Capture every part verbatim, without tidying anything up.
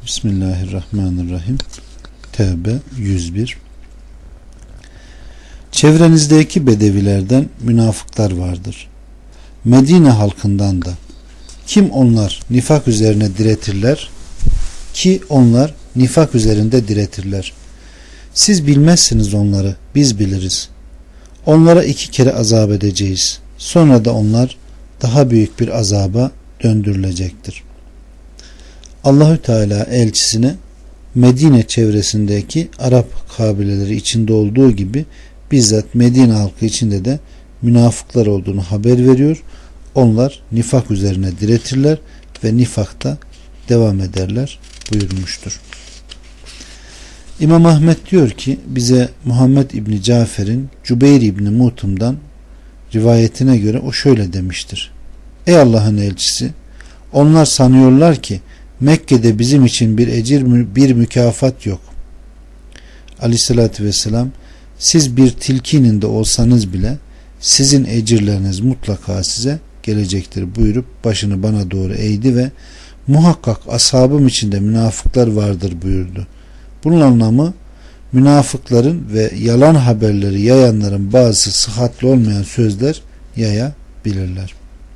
Bismillahirrahmanirrahim. Tevbe yüz bir. Çevrenizdeki bedevilerden münafıklar vardır. Medine halkından da. Kim onlar nifak üzerine diretirler ki onlar nifak üzerinde diretirler. Siz bilmezsiniz onları, biz biliriz. Onlara iki kere azap edeceğiz. Sonra da onlar daha büyük bir azaba döndürülecektir. Allahü Teala elçisine Medine çevresindeki Arap kabileleri içinde olduğu gibi bizzat Medine halkı içinde de münafıklar olduğunu haber veriyor. Onlar nifak üzerine diretirler ve nifakta devam ederler buyurmuştur. İmam Ahmet diyor ki bize Muhammed İbni Cafer'in Cübeyr İbni Mutum'dan rivayetine göre o şöyle demiştir. Ey Allah'ın elçisi, onlar sanıyorlar ki Mekke'de bizim için bir ecir, bir mükafat yok. Aleyhissalatü vesselam, siz bir tilkinin de olsanız bile sizin ecirleriniz mutlaka size gelecektir buyurup başını bana doğru eğdi ve muhakkak ashabım içinde münafıklar vardır buyurdu. Bunun anlamı münafıkların ve yalan haberleri yayanların bazı sıhhatli olmayan sözler yayabilirler.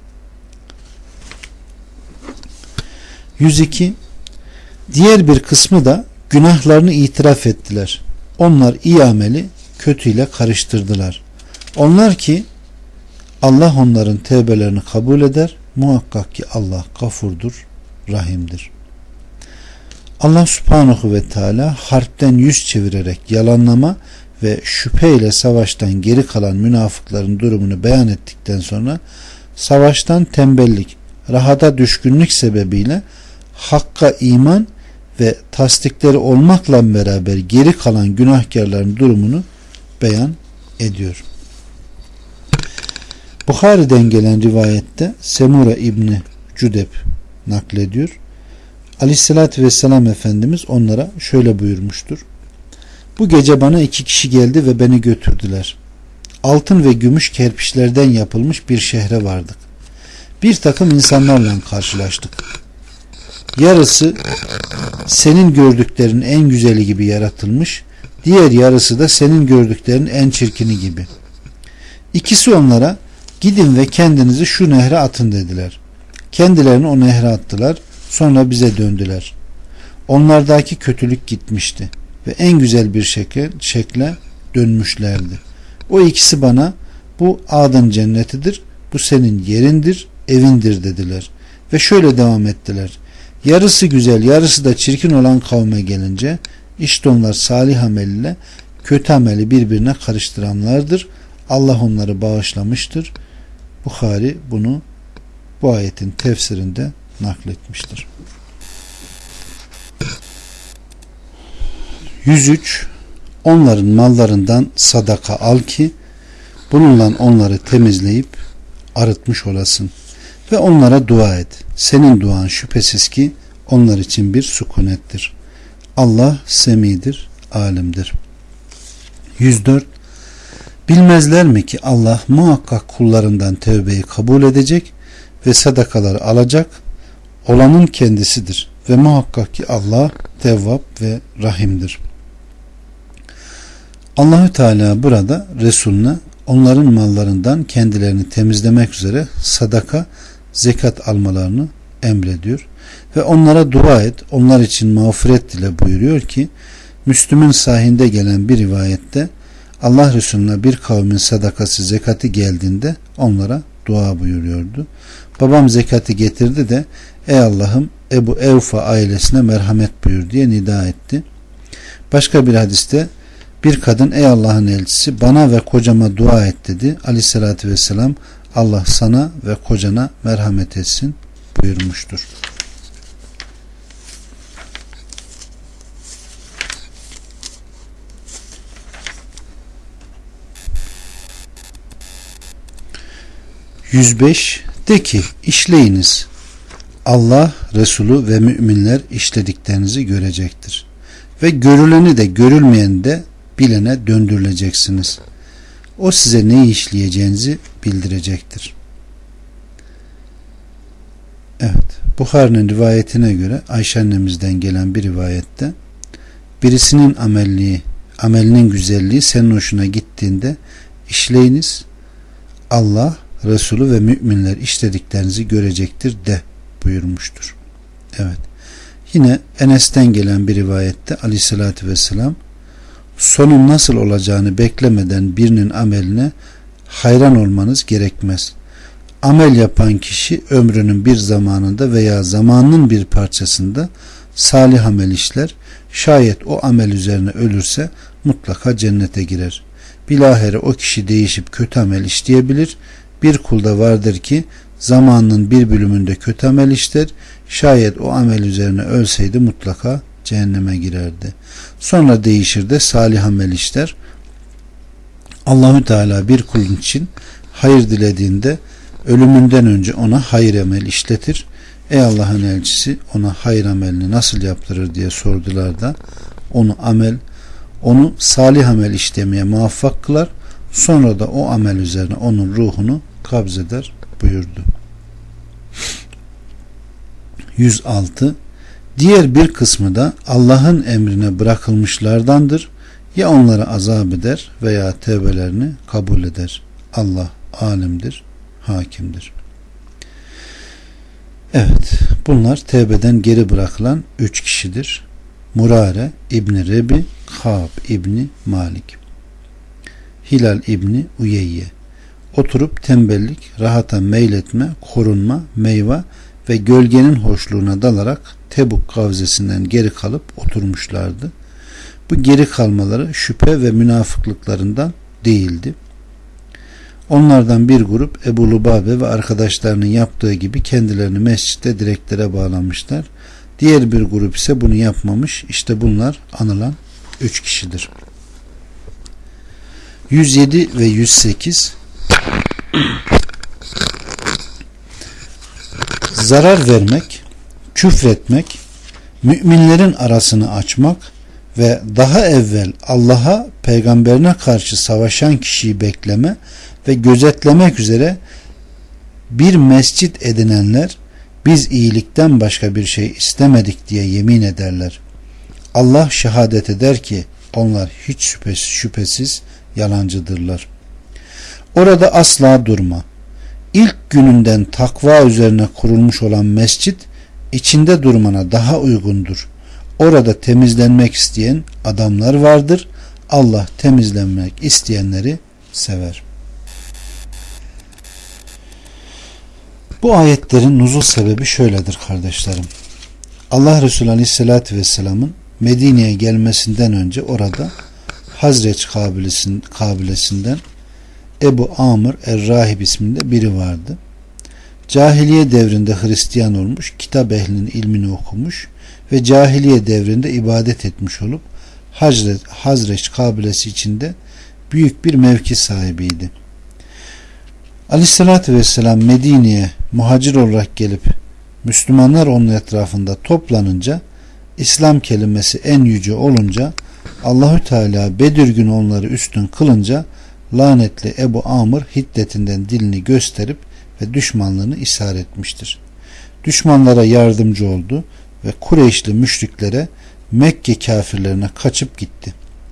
yüz iki. Diğer bir kısmı da günahlarını itiraf ettiler. Onlar iyi ameli kötüyle karıştırdılar. Onlar ki Allah onların tevbelerini kabul eder. Muhakkak ki Allah gafurdur, rahimdir. Allah subhanahu ve teala harpten yüz çevirerek yalanlama ve şüpheyle savaştan geri kalan münafıkların durumunu beyan ettikten sonra savaştan tembellik, rahata düşkünlük sebebiyle hakka iman ve tasdikleri olmakla beraber geri kalan günahkarların durumunu beyan ediyor. Bukhari'den gelen rivayette Semura İbni Cüdeb naklediyor. Aleyhissalatü vesselam Efendimiz onlara şöyle buyurmuştur. Bu gece bana iki kişi geldi ve beni götürdüler. Altın ve gümüş kerpiçlerden yapılmış bir şehre vardık. Bir takım insanlarla karşılaştık. Yarısı senin gördüklerin en güzeli gibi yaratılmış, diğer yarısı da senin gördüklerin en çirkini gibi. İkisi onlara gidin ve kendinizi şu nehre atın dediler. Kendilerini o nehre attılar, sonra bize döndüler. Onlardaki kötülük gitmişti ve en güzel bir şekle, şekle dönmüşlerdi. O ikisi bana bu Adın cennetidir, bu senin yerindir, evindir dediler. Ve şöyle devam ettiler. Yarısı güzel, yarısı da çirkin olan kavme gelince işte onlar salih amel ile kötü ameli birbirine karıştıranlardır. Allah onları bağışlamıştır. Bukhari bunu bu ayetin tefsirinde nakletmiştir. yüz üç. Onların mallarından sadaka al ki bununla onları temizleyip arıtmış olasın ve onlara dua et. Senin duan şüphesiz ki onlar için bir sükunettir. Allah semidir, alimdir. yüz dört. Bilmezler mi ki Allah muhakkak kullarından tövbeyi kabul edecek ve sadakaları alacak olanın kendisidir ve muhakkak ki Allah Tevvab ve Rahim'dir. Allahü Teala burada Resulüne onların mallarından kendilerini temizlemek üzere sadaka, zekat almalarını emrediyor ve onlara dua et, onlar için mağfiret dile buyuruyor ki Müslüm'ün sahihinde gelen bir rivayette Allah Resulüne bir kavmin sadakası, zekati geldiğinde onlara dua buyuruyordu. Babam zekati getirdi de ey Allah'ım Ebu Evfa ailesine merhamet buyur diye nida etti. Başka bir hadiste bir kadın ey Allah'ın elçisi bana ve kocama dua et dedi. Aleyhissalatü vesselam Allah sana ve kocana merhamet etsin buyurmuştur. yüz beş. De ki işleyiniz. Allah, Resulü ve müminler işlediklerinizi görecektir. Ve görüleni de görülmeyeni de bilene döndürüleceksiniz. O size neyi işleyeceğinizi bildirecektir. Evet. Buhari'nin rivayetine göre Ayşe annemizden gelen bir rivayette birisinin amelliği, amelinin güzelliği senin hoşuna gittiğinde işleyiniz, Allah, Resulü ve müminler işlediklerinizi görecektir de buyurmuştur. Evet. Yine Enes'ten gelen bir rivayette Aleyhisselatü Vesselam sonun nasıl olacağını beklemeden birinin ameline hayran olmanız gerekmez. Amel yapan kişi ömrünün bir zamanında veya zamanının bir parçasında salih amel işler. Şayet o amel üzerine ölürse mutlaka cennete girer. Bilahare o kişi değişip kötü amel işleyebilir. Bir kulda vardır ki zamanının bir bölümünde kötü amel işler. Şayet o amel üzerine ölseydi mutlaka cehenneme girerdi. Sonra değişir de salih amel işler. Allahü Teala bir kulun için hayır dilediğinde ölümünden önce ona hayır amel işletir. Ey Allah'ın elçisi, ona hayır amelini nasıl yaptırır diye sordular da onu amel, onu salih amel işlemeye muvaffak kılar. Sonra da o amel üzerine onun ruhunu kabzeder buyurdu. yüz altı. Diğer bir kısmı da Allah'ın emrine bırakılmışlardandır. Ya onları azap eder veya tevbelerini kabul eder. Allah alimdir, hakimdir. Evet, bunlar tevbeden geri bırakılan üç kişidir. Murare İbni Rebi, Kâb İbni Malik, Hilal İbni Uyeyye. Oturup tembellik, rahata meyletme, korunma, meyve ve gölgenin hoşluğuna dalarak Tebuk kavzesinden geri kalıp oturmuşlardı. Bu geri kalmaları şüphe ve münafıklıklarından değildi. Onlardan bir grup Ebu Lubabe ve arkadaşlarının yaptığı gibi kendilerini mescitte direklere bağlamışlar. Diğer bir grup ise bunu yapmamış. İşte bunlar anılan üç kişidir. yüz yedi ve yüz sekiz. Zarar vermek, küfretmek, müminlerin arasını açmak ve daha evvel Allah'a, peygamberine karşı savaşan kişiyi bekleme ve gözetlemek üzere bir mescit edinenler biz iyilikten başka bir şey istemedik diye yemin ederler. Allah şehadet eder ki onlar hiç şüphesiz, şüphesiz yalancıdırlar. Orada asla durma. İlk gününden takva üzerine kurulmuş olan mescit içinde durmana daha uygundur. Orada temizlenmek isteyen adamlar vardır. Allah temizlenmek isteyenleri sever. Bu ayetlerin nuzul sebebi şöyledir kardeşlerim. Allah Resulü Aleyhisselatü Vesselam'ın Medine'ye gelmesinden önce orada Hazreç kabilesinden Ebu Amr Er-Rahib isminde biri vardı. Cahiliye devrinde Hristiyan olmuş, kitap ehlinin ilmini okumuş ve cahiliye devrinde ibadet etmiş olup Hazreç, Hazreç kabilesi içinde büyük bir mevki sahibiydi. Aleyhissalatü vesselam Medine'ye muhacir olarak gelip Müslümanlar onun etrafında toplanınca, İslam kelimesi en yüce olunca, Allahü Teala Bedir günü onları üstün kılınca lanetli Ebu Amr hiddetinden dilini gösterip ve düşmanlığını ishar etmiştir. Düşmanlara yardımcı oldu ve Kureyşli müşriklere, Mekke kafirlerine kaçıp gitti.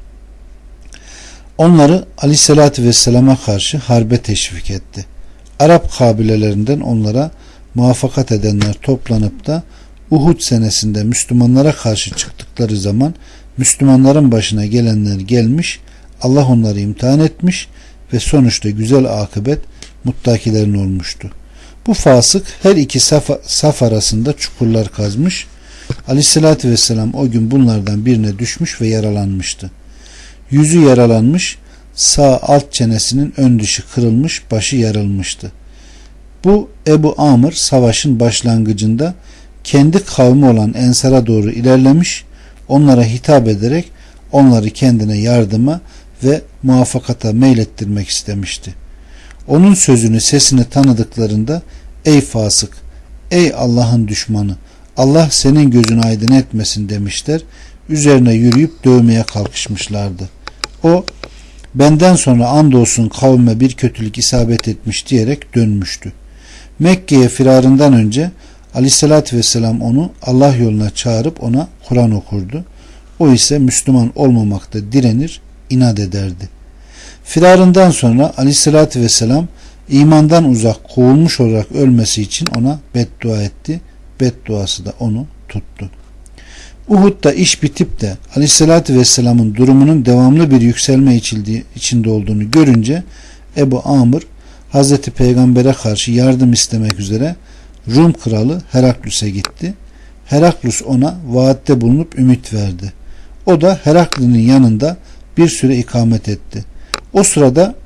Onları Aleyhisselatü Vesselam'a karşı harbe teşvik etti. Arap kabilelerinden onlara muvaffakat edenler toplanıp da Uhud senesinde Müslümanlara karşı çıktıkları zaman Müslümanların başına gelenler gelmiş, Allah onları imtihan etmiş ve sonuçta güzel akıbet muttakilerin olmuştu. Bu fasık her iki saf, saf arasında çukurlar kazmış. Aleyhissalatü vesselam o gün bunlardan birine düşmüş ve yaralanmıştı. Yüzü yaralanmış, sağ alt çenesinin ön dışı kırılmış, başı yarılmıştı. Bu Ebu Amr savaşın başlangıcında kendi kavmi olan Ensar'a doğru ilerlemiş, onlara hitap ederek onları kendine yardıma ve muvaffakata meylettirmek istemişti. Onun sözünü, sesini tanıdıklarında ey fasık, ey Allah'ın düşmanı, Allah senin gözünü aydın etmesin demişler. Üzerine yürüyüp dövmeye kalkışmışlardı. O benden sonra andolsun kavme bir kötülük isabet etmiş diyerek dönmüştü. Mekke'ye firarından önce Aleyhissalatü vesselam onu Allah yoluna çağırıp ona Kur'an okurdu. O ise Müslüman olmamakta direnir, inat ederdi. Firarından sonra Aleyhissalatü vesselam imandan uzak, kovulmuş olarak ölmesi için ona beddua etti. Bedduası da onu tuttu. Uhud'da iş bitip de Aleyhissalatü vesselamın durumunun devamlı bir yükselme içinde olduğunu görünce Ebu Amr Hazreti Peygamber'e karşı yardım istemek üzere Rum kralı Heraklus'e gitti. Heraklus ona vaatte bulunup ümit verdi. O da Herakli'nin yanında bir süre ikamet etti. O sırada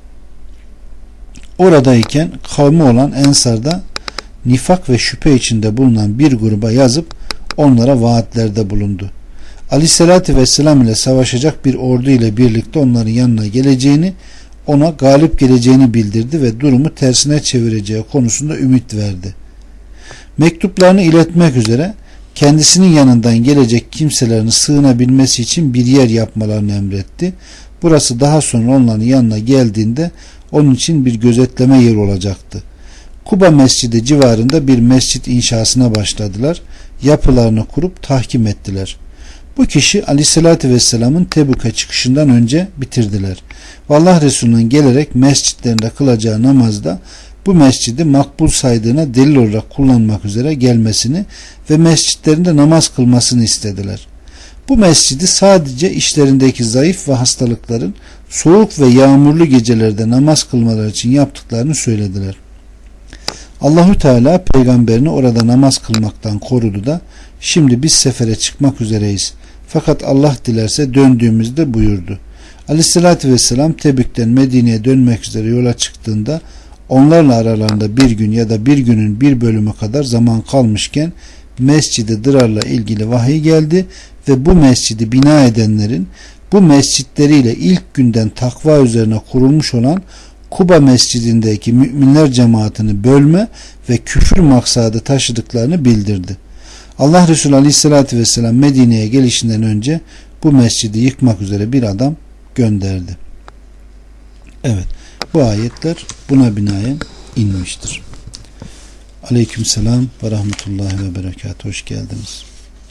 oradayken kavmi olan Ensar'da nifak ve şüphe içinde bulunan bir gruba yazıp onlara vaatlerde bulundu. Aleyhissalatü vesselam ile savaşacak bir ordu ile birlikte onların yanına geleceğini, ona galip geleceğini bildirdi ve durumu tersine çevireceği konusunda ümit verdi. Mektuplarını iletmek üzere kendisinin yanından gelecek kimselerin sığınabilmesi için bir yer yapmalarını emretti. Burası daha sonra onların yanına geldiğinde onun için bir gözetleme yeri olacaktı. Kuba Mescidi civarında bir mescit inşasına başladılar. Yapılarını kurup tahkim ettiler. Bu kişi Aleyhisselatü Vesselam'ın Tebük'e çıkışından önce bitirdiler. Ve Allah Resulü'nün gelerek mescitlerinde kılacağı namazda bu mescidi makbul saydığına delil olarak kullanmak üzere gelmesini ve mescitlerinde namaz kılmasını istediler. Bu mescidi sadece işlerindeki zayıf ve hastalıkların soğuk ve yağmurlu gecelerde namaz kılmaları için yaptıklarını söylediler. Allahü Teala peygamberini orada namaz kılmaktan korudu da şimdi biz sefere çıkmak üzereyiz. Fakat Allah dilerse döndüğümüzde buyurdu. Aleyhissalatü vesselam Tebük'ten Medine'ye dönmek üzere yola çıktığında onlarla aralarında bir gün ya da bir günün bir bölümü kadar zaman kalmışken Mescid-i Dırar'la ilgili vahiy geldi ve bu mescidi bina edenlerin bu mescitleriyle ilk günden takva üzerine kurulmuş olan Kuba Mescidindeki müminler cemaatini bölme ve küfür maksadı taşıdıklarını bildirdi. Allah Resulü Aleyhisselatü Vesselam Medine'ye gelişinden önce bu mescidi yıkmak üzere bir adam gönderdi. Evet, bu ayetler buna binaen inmiştir. Aleykümselam ve rahmetullahi ve berekatuhu. Hoş geldiniz.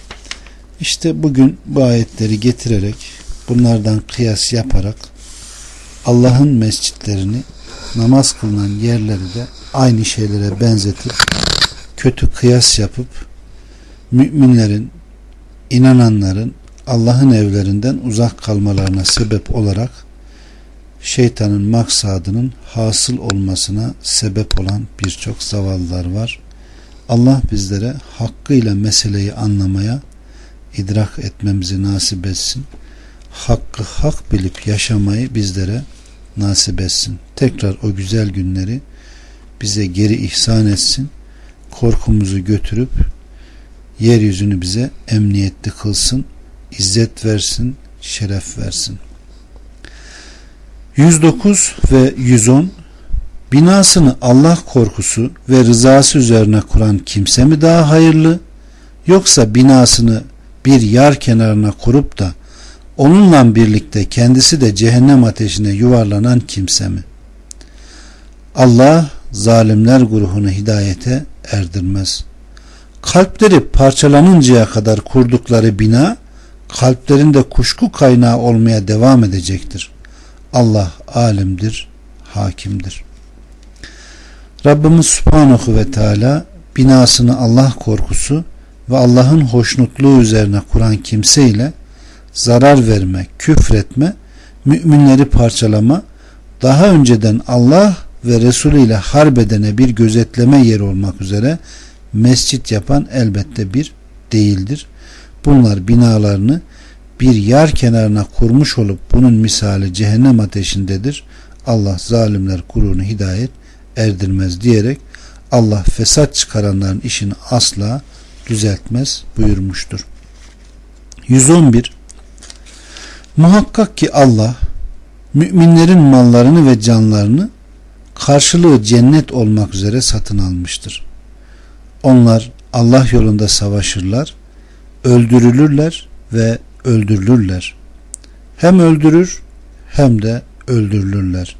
İşte bugün bu ayetleri getirerek, bunlardan kıyas yaparak Allah'ın mescitlerini, namaz kılınan yerleri de aynı şeylere benzetip kötü kıyas yapıp müminlerin, inananların Allah'ın evlerinden uzak kalmalarına sebep olarak şeytanın maksadının hasıl olmasına sebep olan birçok zavallılar var. Allah bizlere hakkıyla meseleyi anlamaya, idrak etmemizi nasip etsin. Hakkı hak bilip yaşamayı bizlere nasip etsin. Tekrar o güzel günleri bize geri ihsan etsin. Korkumuzu götürüp yeryüzünü bize emniyetli kılsın. İzzet versin, şeref versin. yüz dokuz ve yüz on binasını Allah korkusu ve rızası üzerine kuran kimse mi daha hayırlı, yoksa binasını bir yar kenarına kurup da onunla birlikte kendisi de cehennem ateşine yuvarlanan kimse mi? Allah zalimler grubunu hidayete erdirmez. Kalpleri parçalanıncaya kadar kurdukları bina kalplerinde kuşku kaynağı olmaya devam edecektir. Allah alimdir, hakimdir. Rabbimiz Subhanahu ve Teala binasını Allah korkusu ve Allah'ın hoşnutluğu üzerine kuran kimseyle zarar verme, küfretme, müminleri parçalama, daha önceden Allah ve Resulü ile harbedene bir gözetleme yeri olmak üzere mescit yapan elbette bir değildir. Bunlar binalarını bir yar kenarına kurmuş olup bunun misali cehennem ateşindedir. Allah zalimler kurunu hidayet erdirmez diyerek Allah fesat çıkaranların işini asla düzeltmez buyurmuştur. yüz on bir Muhakkak ki Allah müminlerin mallarını ve canlarını karşılığı cennet olmak üzere satın almıştır. Onlar Allah yolunda savaşırlar, öldürülürler ve öldürülürler. Hem öldürür hem de öldürülürler.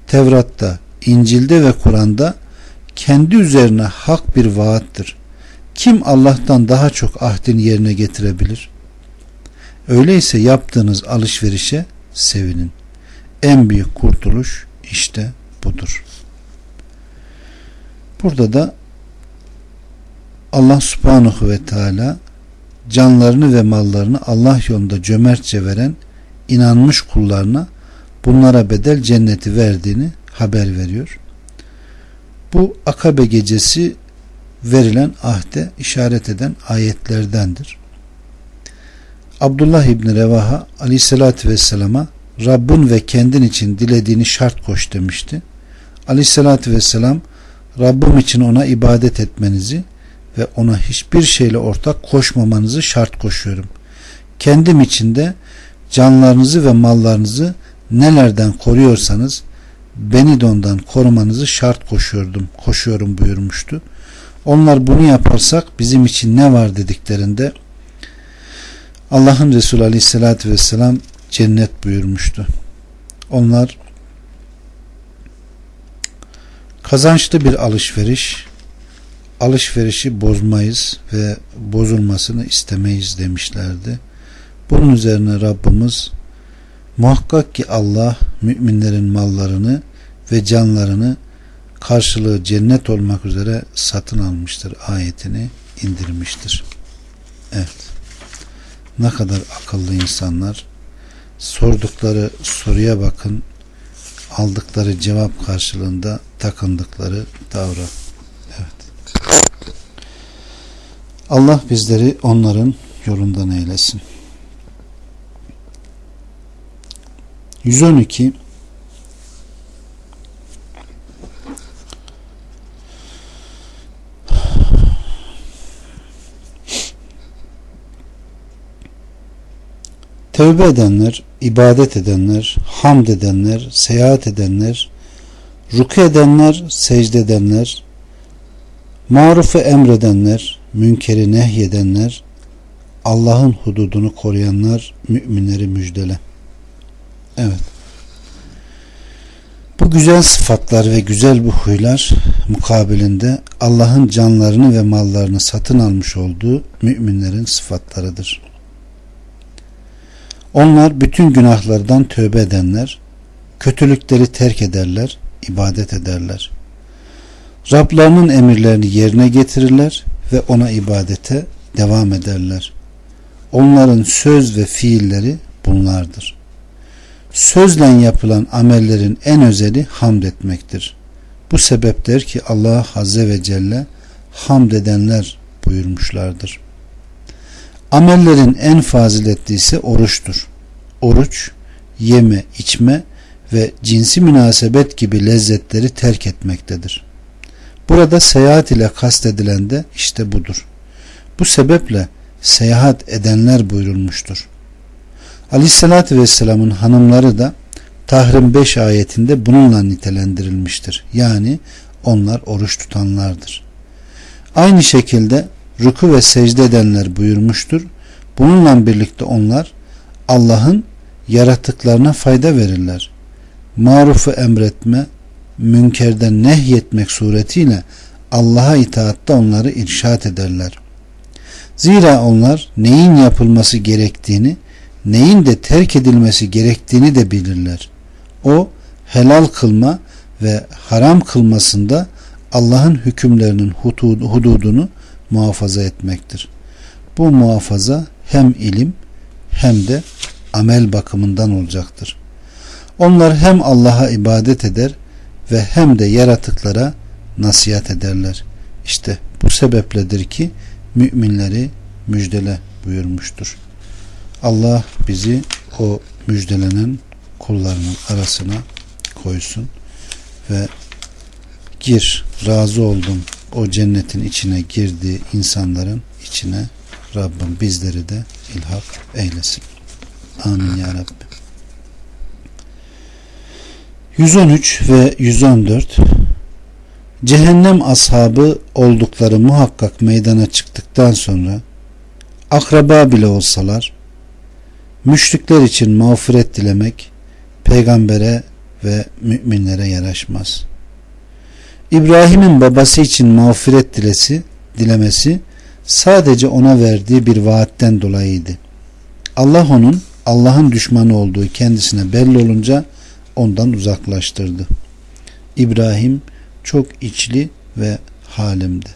Tevrat'ta, İncil'de ve Kur'an'da kendi üzerine hak bir vaattır. Kim Allah'tan daha çok ahdini yerine getirebilir? Öyleyse yaptığınız alışverişe sevinin. En büyük kurtuluş işte budur. Burada da Allah subhanahu ve teala canlarını ve mallarını Allah yolunda cömertçe veren inanmış kullarına bunlara bedel cenneti verdiğini haber veriyor. Bu Akabe gecesi verilen ahde işaret eden ayetlerdendir. Abdullah İbni Revaha Aleyhisselatü Vesselam'a Rabbin ve kendin için dilediğini şart koş demişti. Aleyhisselatü Vesselam Rabbim için ona ibadet etmenizi ve ona hiçbir şeyle ortak koşmamanızı şart koşuyorum. Kendim için de canlarınızı ve mallarınızı nelerden koruyorsanız beni de ondan korumanızı şart koşuyordum, koşuyorum buyurmuştu. Onlar bunu yaparsak bizim için ne var dediklerinde Allah'ın Resulü Aleyhisselatü Vesselam cennet buyurmuştu. Onlar kazançlı bir alışveriş, alışverişi bozmayız ve bozulmasını istemeyiz demişlerdi. Bunun üzerine Rabbimiz muhakkak ki Allah müminlerin mallarını ve canlarını karşılığı cennet olmak üzere satın almıştır ayetini indirmiştir. Evet. Ne kadar akıllı insanlar, sordukları soruya bakın, aldıkları cevap karşılığında takındıkları davra. Evet. Allah bizleri onların yolundan eylesin. yüz on iki Tevbe edenler, ibadet edenler, hamd edenler, seyahat edenler, ruku edenler, secde edenler, marufu emredenler, münkeri nehyedenler, Allah'ın hududunu koruyanlar, müminleri müjdele. Evet. Bu güzel sıfatlar ve güzel bu huylar mukabilinde Allah'ın canlarını ve mallarını satın almış olduğu müminlerin sıfatlarıdır. Onlar bütün günahlardan tövbe edenler, kötülükleri terk ederler, ibadet ederler. Rablarının emirlerini yerine getirirler ve ona ibadete devam ederler. Onların söz ve fiilleri bunlardır. Sözle yapılan amellerin en özeli hamd etmektir. Bu sebeptir ki Allah Azze ve Celle hamd edenler buyurmuşlardır. Amellerin en faziletli ise oruçtur. Oruç, yeme, içme ve cinsi münasebet gibi lezzetleri terk etmektedir. Burada seyahat ile kastedilen de işte budur. Bu sebeple seyahat edenler buyurulmuştur. Aleyhissalatü Vesselam'ın hanımları da Tahrim beş ayetinde bununla nitelendirilmiştir. Yani onlar oruç tutanlardır. Aynı şekilde ruku ve secde edenler buyurmuştur. Bununla birlikte onlar Allah'ın yaratıklarına fayda verirler. Marufu emretme, münkerden nehyetmek suretiyle Allah'a itaatte onları irşad ederler. Zira onlar neyin yapılması gerektiğini, neyin de terk edilmesi gerektiğini de bilirler. O helal kılma ve haram kılmasında Allah'ın hükümlerinin hududunu muhafaza etmektir. Bu muhafaza hem ilim hem de amel bakımından olacaktır. Onlar hem Allah'a ibadet eder ve hem de yaratıklara nasihat ederler. İşte bu sebepledir ki müminleri müjdele buyurmuştur. Allah bizi o müjdelenen kullarının arasına koysun ve gir, razı oldum o cennetin içine girdiği insanların içine Rabbim bizleri de ilhak eylesin. Amin ya Rabbi. yüz on üç ve yüz on dört Cehennem ashabı oldukları muhakkak meydana çıktıktan sonra akraba bile olsalar müşrikler için mağfiret dilemek peygambere ve müminlere yaraşmaz. İbrahim'in babası için mağfiret dilesi, dilemesi sadece ona verdiği bir vaatten dolayıydı. Allah onun Allah'ın düşmanı olduğu kendisine belli olunca ondan uzaklaştırdı. İbrahim çok içli ve halimdi.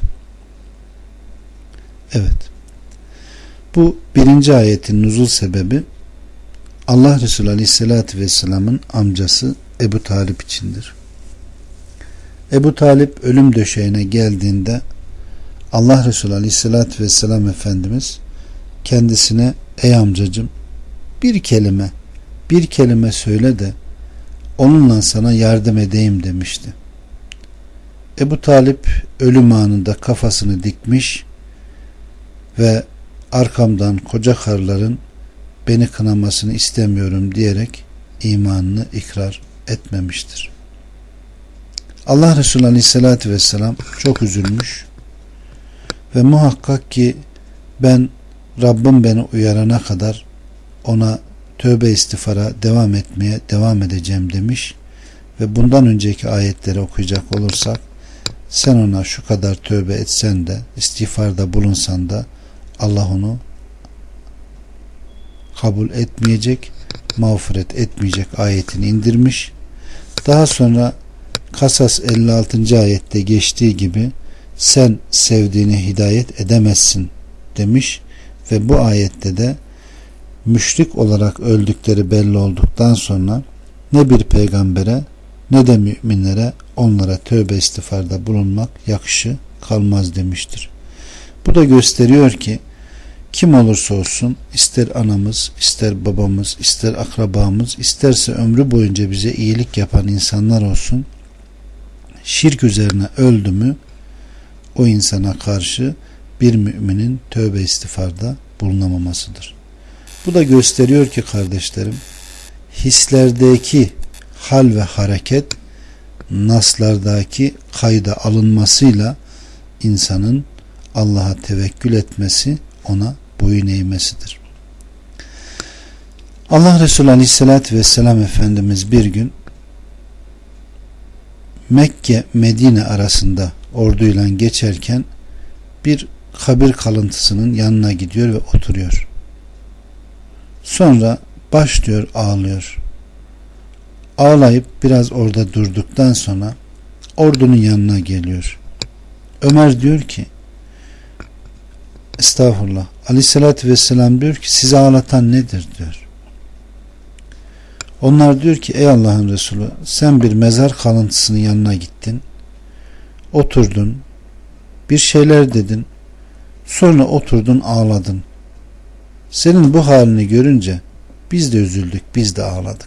Evet. Bu birinci ayetin nuzul sebebi Allah Resulü Aleyhisselatü Vesselam'ın amcası Ebu Talip içindir. Ebu Talip ölüm döşeğine geldiğinde Allah Resulü Aleyhisselatü Vesselam Efendimiz kendisine ey amcacım bir kelime bir kelime söyle de onunla sana yardım edeyim demişti. Ebu Talip ölüm anında kafasını dikmiş ve arkamdan koca karıların beni kınamasını istemiyorum diyerek imanını ikrar etmemiştir. Allah Resulü Aleyhisselatü Vesselam çok üzülmüş ve muhakkak ki ben Rabbim beni uyarana kadar ona tövbe istiğfara devam etmeye devam edeceğim demiş ve bundan önceki ayetleri okuyacak olursak sen ona şu kadar tövbe etsen de istiğfarda bulunsan da Allah onu kabul etmeyecek, mağfiret etmeyecek ayetini indirmiş. Daha sonra Kasas elli altıncı ayette geçtiği gibi sen sevdiğini hidayet edemezsin demiş ve bu ayette de müşrik olarak öldükleri belli olduktan sonra ne bir peygambere ne de müminlere onlara tövbe istiğfarda bulunmak yakışı kalmaz demiştir. Bu da gösteriyor ki kim olursa olsun ister anamız, ister babamız, ister akrabamız, isterse ömrü boyunca bize iyilik yapan insanlar olsun şirk üzerine öldü mü o insana karşı bir müminin tövbe istiğfarda bulunamamasıdır. Bu da gösteriyor ki kardeşlerim hislerdeki hal ve hareket naslardaki kayda alınmasıyla insanın Allah'a tevekkül etmesi, ona boyun eğmesidir. Allah Resulü Aleyhisselatü Vesselam Efendimiz bir gün Mekke Medine arasında orduyla geçerken bir kabir kalıntısının yanına gidiyor ve oturuyor. Sonra başlıyor ağlıyor. Ağlayıp biraz orada durduktan sonra ordunun yanına geliyor. Ömer diyor ki estağfurullah Aleyhisselatü Vesselam diyor ki sizi ağlatan nedir diyor. Onlar diyor ki ey Allah'ın Resulü sen bir mezar kalıntısının yanına gittin. Oturdun. Bir şeyler dedin. Sonra oturdun ağladın. Senin bu halini görünce biz de üzüldük, biz de ağladık.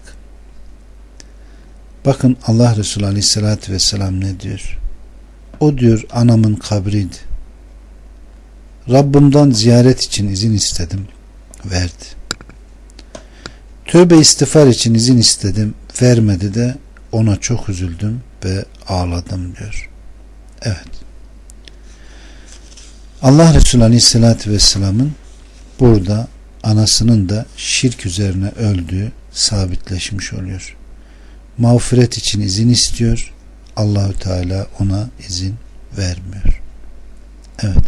Bakın Allah Resulü Aleyhisselatü Vesselam ne diyor? O diyor anamın kabriydi. Rabbimden ziyaret için izin istedim, verdi. Tövbe istiğfar için izin istedim, vermedi de ona çok üzüldüm ve ağladım diyor. Evet. Allah Resulü Aleyhisselatü Vesselam'ın burada anasının da şirk üzerine öldüğü sabitleşmiş oluyor. Mağfiret için izin istiyor. Allahü Teala ona izin vermiyor. Evet.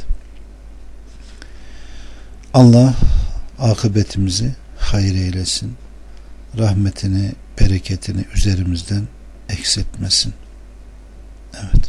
Allah akıbetimizi hayır eylesin. Rahmetini, bereketini üzerimizden eksiltmesin. Evet.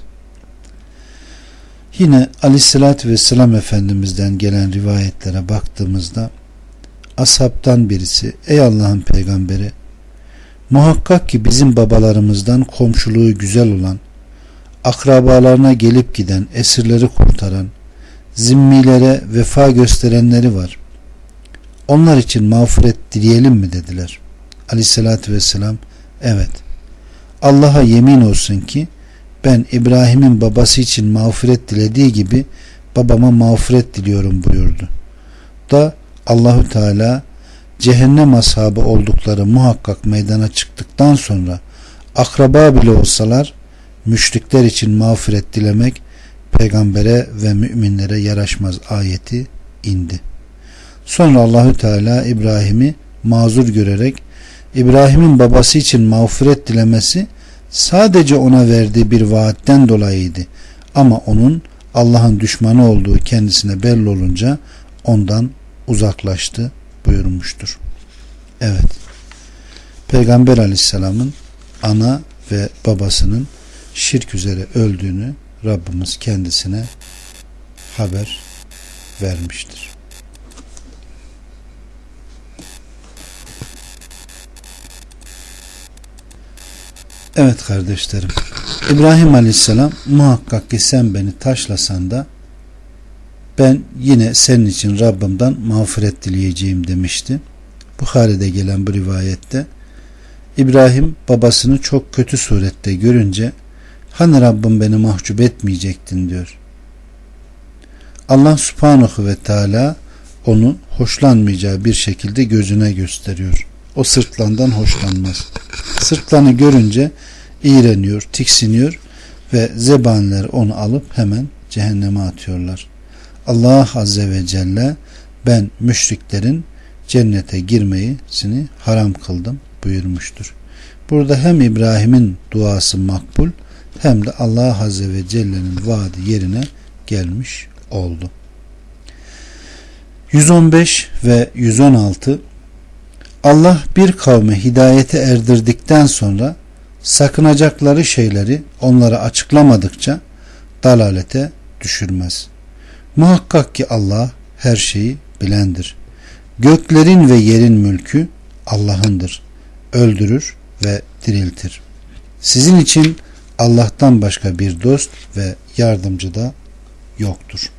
Yine Aleyhisselatü Vesselam Efendimiz'den gelen rivayetlere baktığımızda ashabtan birisi ey Allah'ın peygamberi muhakkak ki bizim babalarımızdan komşuluğu güzel olan, akrabalarına gelip giden, esirleri kurtaran, zimmilere vefa gösterenleri var. Onlar için mağfiret dileyelim mi dediler. Aleyhissalatü vesselam evet. Allah'a yemin olsun ki ben İbrahim'in babası için mağfiret dilediği gibi babama mağfiret diliyorum buyurdu. Da Allahü Teala cehennem ashabı oldukları muhakkak meydana çıktıktan sonra akraba bile olsalar müşrikler için mağfiret dilemek peygambere ve müminlere yaraşmaz ayeti indi. Sonra Allahü Teala İbrahim'i mazur görerek İbrahim'in babası için mağfiret dilemesi sadece ona verdiği bir vaatten dolayıydı. Ama onun Allah'ın düşmanı olduğu kendisine belli olunca ondan uzaklaştı buyurmuştur. Evet. Peygamber Aleyhisselam'ın ana ve babasının şirk üzere öldüğünü Rabbimiz kendisine haber vermiştir. Evet kardeşlerim, İbrahim Aleyhisselam muhakkak ki sen beni taşlasan da ben yine senin için Rabbimden mağfiret dileyeceğim demişti. Buhari'de gelen bu rivayette İbrahim babasını çok kötü surette görünce hani Rabbim beni mahcup etmeyecektin diyor. Allah Subhanahu ve Teala onu hoşlanmayacağı bir şekilde gözüne gösteriyor. O sırtlandan hoşlanmaz. Sırtlanı görünce iğreniyor, tiksiniyor ve zebaniler onu alıp hemen cehenneme atıyorlar. Allah Azze ve Celle ben müşriklerin cennete girmesini haram kıldım buyurmuştur. Burada hem İbrahim'in duası makbul hem de Allah Azze ve Celle'nin vaadi yerine gelmiş oldu. yüz on beş ve yüz on altı Allah bir kavme hidayete erdirdikten sonra sakınacakları şeyleri onlara açıklamadıkça dalalete düşürmez. Muhakkak ki Allah her şeyi bilendir. Göklerin ve yerin mülkü Allah'ındır. Öldürür ve diriltir. Sizin için Allah'tan başka bir dost ve yardımcı da yoktur.